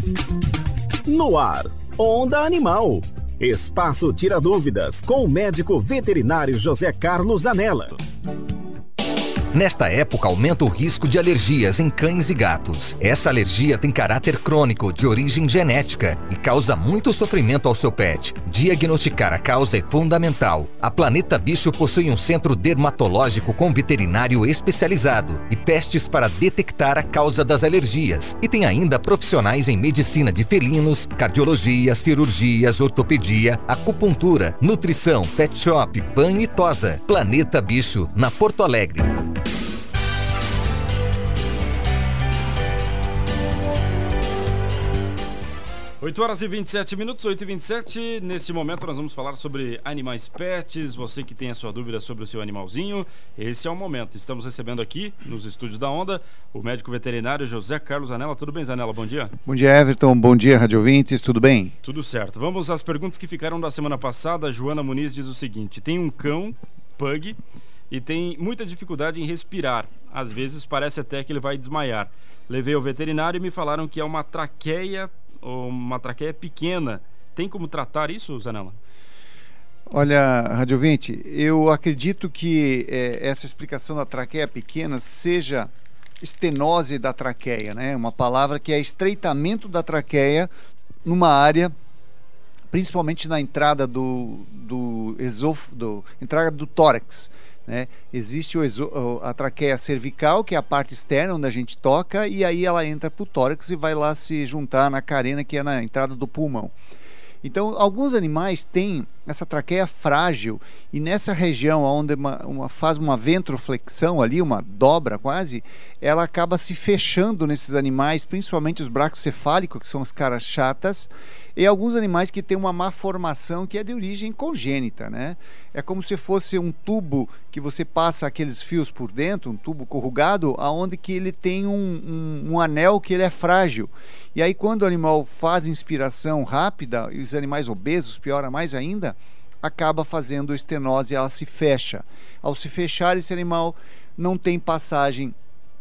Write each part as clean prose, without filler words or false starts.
No ar, Onda Animal. Espaço Tira Dúvidas com o médico veterinário José Carlos Zanella. Nesta época, aumenta o risco de alergias em cães e gatos. Essa alergia tem caráter crônico, de origem genética, e causa muito sofrimento ao seu pet. Diagnosticar a causa é fundamental. A Planeta Bicho possui um centro dermatológico com veterinário especializado e testes para detectar a causa das alergias. E tem ainda profissionais em medicina de felinos, cardiologia, cirurgias, ortopedia, acupuntura, nutrição, pet shop, banho e tosa. Planeta Bicho, na Porto Alegre. 8h27, 8h27. Nesse momento nós vamos falar sobre animais pets. Você que tem a sua dúvida sobre o seu animalzinho, esse é o momento. Estamos recebendo aqui nos estúdios da Onda o médico veterinário José Carlos Zanella. Tudo bem, Zanella? Bom dia. Bom dia, Everton. Bom dia, rádio ouvintes. Tudo bem? Tudo certo. Vamos às perguntas que ficaram da semana passada. A Joana Muniz diz o seguinte: tem um cão, pug, e tem muita dificuldade em respirar. Às vezes parece até que ele vai desmaiar. Levei ao veterinário e me falaram que é uma traqueia pequena. Tem como tratar isso, Zanella? Olha, rádio ouvinte, eu acredito que essa explicação da traqueia pequena seja estenose da traqueia, né? Uma palavra que é estreitamento da traqueia numa área, principalmente na entrada entrada do tórax. Né? Existe a traqueia cervical, que é a parte externa onde a gente toca, e aí ela entra para o tórax e vai lá se juntar na carena, que é na entrada do pulmão. Então, alguns animais têm essa traqueia frágil, e nessa região onde faz uma ventroflexão ali, uma dobra quase, ela acaba se fechando nesses animais, principalmente os bracocefálicos, que são os caras chatas, e alguns animais que têm uma má formação que é de origem congênita, né? É como se fosse um tubo que você passa aqueles fios por dentro, um tubo corrugado, aonde que ele tem um anel que ele é frágil. E aí quando o animal faz inspiração rápida, e os animais obesos, piora mais ainda, acaba fazendo estenose, ela se fecha. Ao se fechar, esse animal não tem passagem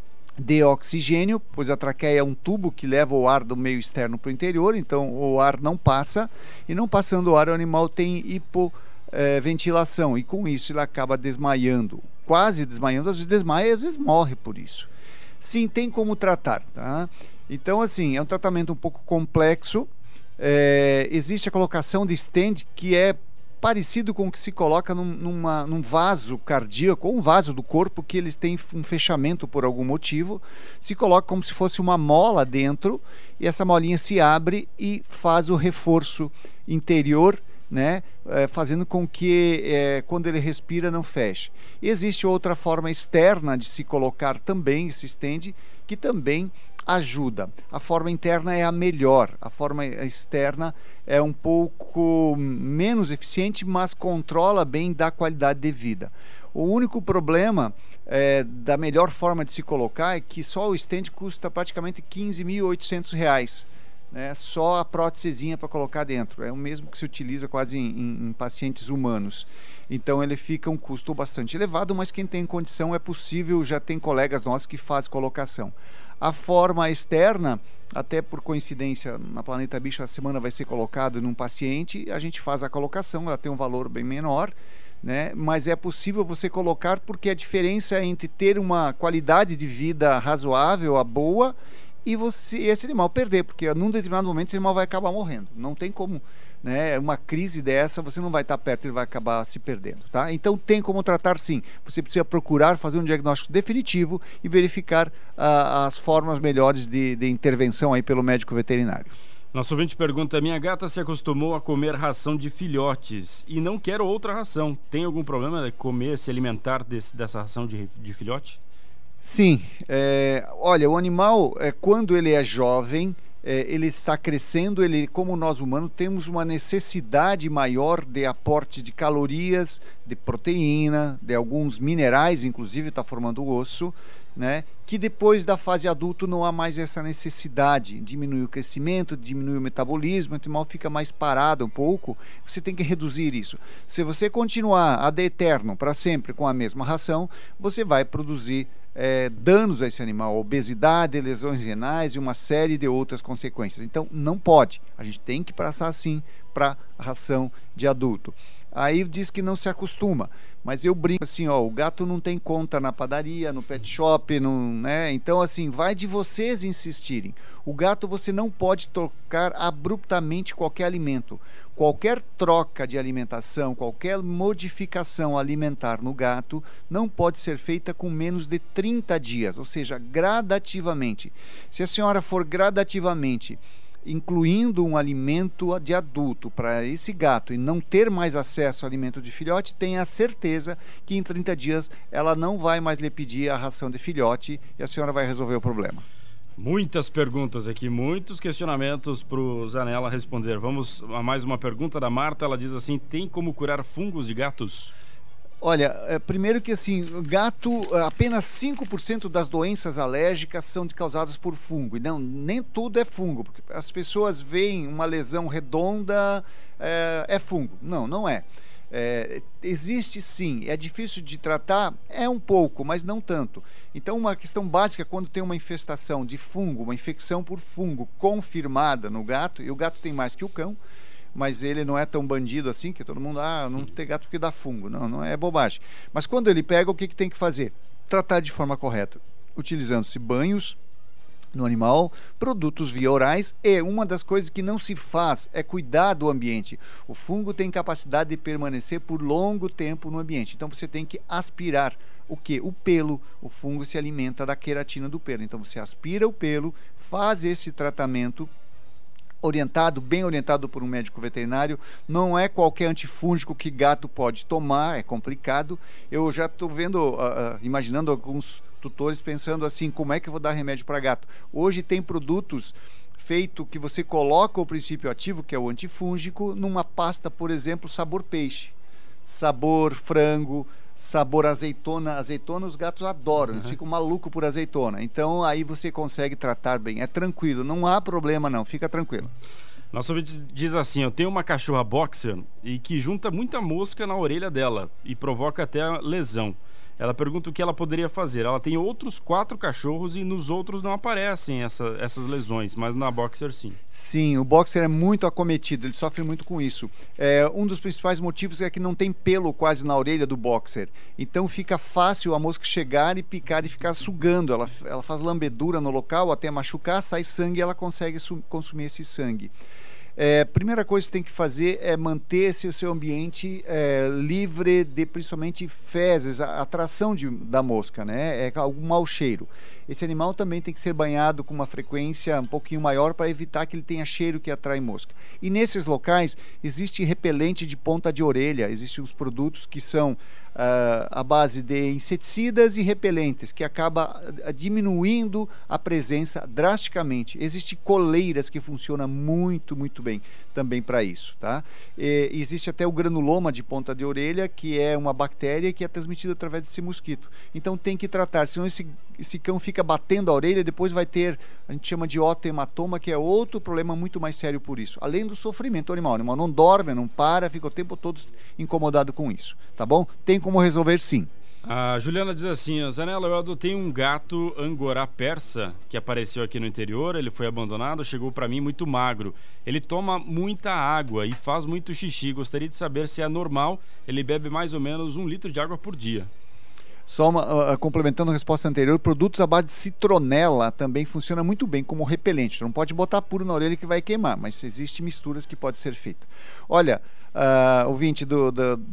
de oxigênio, pois a traqueia é um tubo que leva o ar do meio externo para o interior, então o ar não passa, e não passando o ar, o animal tem hipoventilação, e com isso ele acaba desmaiando, quase desmaiando, às vezes desmaia e às vezes morre por isso. Sim, tem como tratar, tá? Então, assim, é um tratamento um pouco complexo. Existe a colocação de stent, que é parecido com o que se coloca num vaso cardíaco, ou um vaso do corpo, que eles têm um fechamento por algum motivo. Se coloca como se fosse uma mola dentro, e essa molinha se abre e faz o reforço interior, né? Fazendo com que quando ele respira não feche. Existe outra forma externa de se colocar também esse stent, que também ajuda. A forma interna é a melhor, a forma externa é um pouco menos eficiente, mas controla bem da qualidade de vida. O único problema da melhor forma de se colocar é que só o stent custa praticamente R$15.800, né? Só a prótesezinha para colocar dentro, é o mesmo que se utiliza quase em pacientes humanos. Então ele fica um custo bastante elevado, mas quem tem condição é possível, já tem colegas nossos que fazem colocação. A forma externa, até por coincidência, na Planeta Bicho, a semana vai ser colocado num paciente, a gente faz a colocação, ela tem um valor bem menor, né? Mas é possível você colocar, porque a diferença é entre ter uma qualidade de vida razoável, a boa, e esse animal perder, porque num determinado momento esse animal vai acabar morrendo. Não tem como, né? Uma crise dessa, você não vai estar perto, ele vai acabar se perdendo, tá? Então tem como tratar, sim. Você precisa procurar fazer um diagnóstico definitivo e verificar as formas melhores de intervenção aí pelo médico veterinário. Nosso ouvinte pergunta: minha gata se acostumou a comer ração de filhotes e não quer outra ração. Tem algum problema de comer, se alimentar dessa ração de filhote? Sim, olha, o animal, quando ele é jovem, ele está crescendo, como nós humanos temos uma necessidade maior de aporte de calorias, de proteína, de alguns minerais, inclusive está formando o osso, né? Que depois da fase adulto não há mais essa necessidade, diminui o crescimento, diminui o metabolismo, o animal fica mais parado um pouco, você tem que reduzir isso. Se você continuar ad eterno, para sempre, com a mesma ração, você vai produzir danos a esse animal, obesidade, lesões renais e uma série de outras consequências. Então não pode, a gente tem que passar sim para ração de adulto. Aí diz que não se acostuma, mas eu brinco assim, ó, o gato não tem conta na padaria, no pet shop, né? Então assim, vai de vocês insistirem. O gato você não pode trocar abruptamente qualquer alimento. Qualquer troca de alimentação, qualquer modificação alimentar no gato não pode ser feita com menos de 30 dias, ou seja, gradativamente. Se a senhora for gradativamente incluindo um alimento de adulto para esse gato e não ter mais acesso ao alimento de filhote, tenha certeza que em 30 dias ela não vai mais lhe pedir a ração de filhote e a senhora vai resolver o problema. Muitas perguntas aqui, muitos questionamentos para o Zanella responder. Vamos a mais uma pergunta da Marta. Ela diz assim: tem como curar fungos de gatos? Olha, primeiro que assim, gato, apenas 5% das doenças alérgicas são causadas por fungo. E não, nem tudo é fungo, porque as pessoas veem uma lesão redonda, é fungo. Não, não é. Existe sim, é difícil de tratar, é um pouco, mas não tanto. Então uma questão básica, quando tem uma infestação de fungo, uma infecção por fungo confirmada no gato, e o gato tem mais que o cão, mas ele não é tão bandido assim, que todo mundo, não tem gato porque dá fungo. Não, não é bobagem. Mas quando ele pega, o que tem que fazer? Tratar de forma correta, utilizando-se banhos no animal, produtos via orais, e uma das coisas que não se faz é cuidar do ambiente. O fungo tem capacidade de permanecer por longo tempo no ambiente, então você tem que aspirar o que? O pelo. O fungo se alimenta da queratina do pelo, então você aspira o pelo, faz esse tratamento bem orientado por um médico veterinário. Não é qualquer antifúngico que gato pode tomar, é complicado. Eu já estou vendo, imaginando alguns tutores pensando assim, como é que eu vou dar remédio para gato? Hoje tem produtos feito que você coloca o princípio ativo, que é o antifúngico, numa pasta, por exemplo, sabor peixe, sabor frango, sabor azeitona. Azeitona os gatos adoram, eles ficam malucos por azeitona. Então aí você consegue tratar bem, é tranquilo, não há problema não, fica tranquilo. Nosso ouvinte diz assim: eu tenho uma cachorra boxer e que junta muita mosca na orelha dela e provoca até lesão. Ela pergunta o que ela poderia fazer. Ela tem outros 4 cachorros e nos outros não aparecem essas lesões, mas na boxer sim. Sim, o boxer é muito acometido, ele sofre muito com isso. Um dos principais motivos é que não tem pelo quase na orelha do boxer. Então fica fácil a mosca chegar e picar e ficar sugando. Ela faz lambedura no local até machucar, sai sangue e ela consegue consumir esse sangue. Primeira coisa que você tem que fazer é manter o seu ambiente livre de principalmente fezes, a atração da mosca, né? Algum mau cheiro. Esse animal também tem que ser banhado com uma frequência um pouquinho maior para evitar que ele tenha cheiro que atrai mosca. E nesses locais existe repelente de ponta de orelha, existem os produtos que são à base de inseticidas e repelentes, que acaba diminuindo a presença drasticamente. Existem coleiras que funcionam muito, muito bem também para isso, tá? Existe até o granuloma de ponta de orelha, que é uma bactéria que é transmitida através desse mosquito. Então tem que tratar, senão esse cão fica batendo a orelha, depois vai ter, a gente chama de otohematoma, que é outro problema muito mais sério por isso. Além do sofrimento animal, o animal não dorme, não para, fica o tempo todo incomodado com isso, tá bom? Tem como resolver sim. A Juliana diz assim: Zanella, eu adotei um gato angorá persa que apareceu aqui no interior, ele foi abandonado, chegou para mim muito magro. Ele toma muita água e faz muito xixi. Gostaria de saber se é normal, ele bebe mais ou menos 1 litro de água por dia. Só complementando a resposta anterior, produtos à base de citronela também funciona muito bem como repelente. Não pode botar puro na orelha que vai queimar, mas existem misturas que pode ser feita. Olha, ouvinte do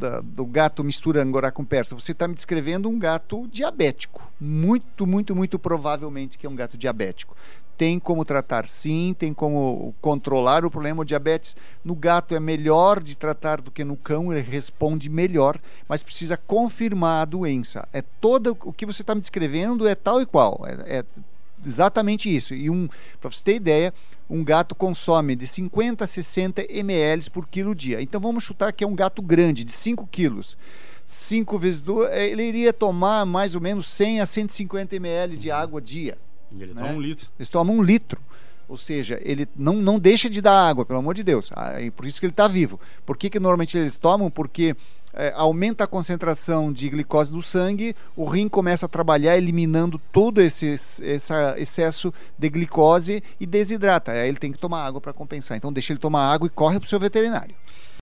gato mistura angorá com persa, você está me descrevendo um gato diabético. Muito, muito, muito provavelmente que é um gato diabético. Tem como tratar sim, tem como controlar o problema. O diabetes no gato é melhor de tratar do que no cão, ele responde melhor, mas precisa confirmar a doença. Todo o que você está me descrevendo é tal e qual, é exatamente isso. E para você ter ideia, um gato consome de 50 a 60 ml por quilo dia. Então vamos chutar que é um gato grande, de 5 quilos. 5 vezes 2, ele iria tomar mais ou menos 100 a 150 ml de água dia. E ele toma 1 litro. Eles tomam 1 litro. Ou seja, ele não deixa de dar água, pelo amor de Deus. Por isso que ele está vivo. Por que normalmente eles tomam? Porque aumenta a concentração de glicose no sangue, o rim começa a trabalhar eliminando todo esse excesso de glicose e desidrata. Aí ele tem que tomar água para compensar. Então deixa ele tomar água e corre para o seu veterinário.